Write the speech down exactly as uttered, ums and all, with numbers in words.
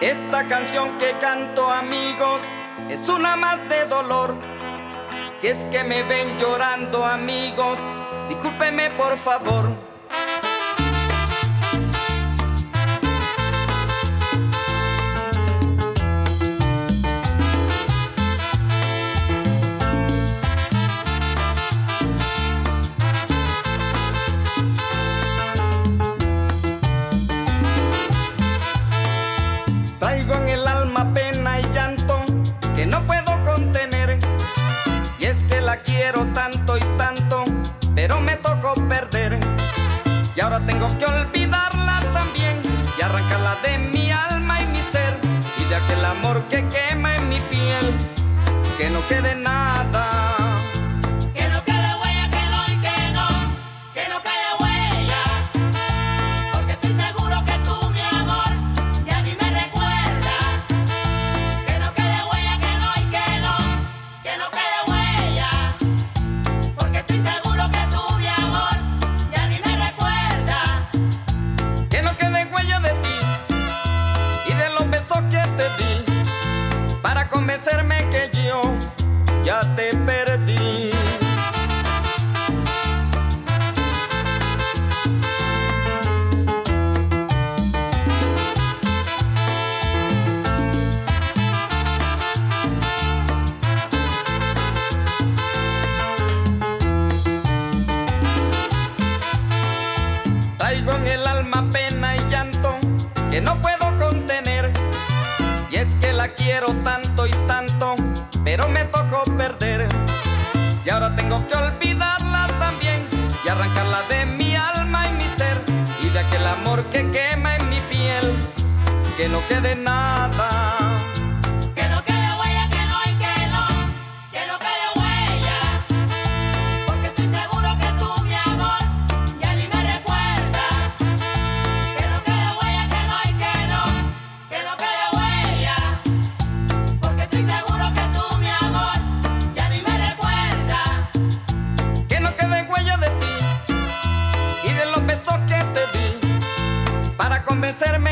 Esta canción que canto, amigos, es una más de dolor. Si es que me ven llorando, amigos, discúlpeme por favor. Traigo en el alma pena y llanto que no puedo contener. Y es que la quiero tanto y tanto, pero me tocó perder. Y ahora tengo que olvidarla también y arrancarla de mi alma y mi ser. Y de aquel amor que quema en mi piel, que no quede nada. Para convencerme que yo ya te perdí. Traigo en el alma pena y llanto que no puedo contener. Y es que la quiero tanto y tanto, pero me tocó perder. Y ahora tengo que olvidarla también y arrancarla de mi alma y mi ser. Y de aquel amor que quema en mi piel, que no quede nada. Convencerme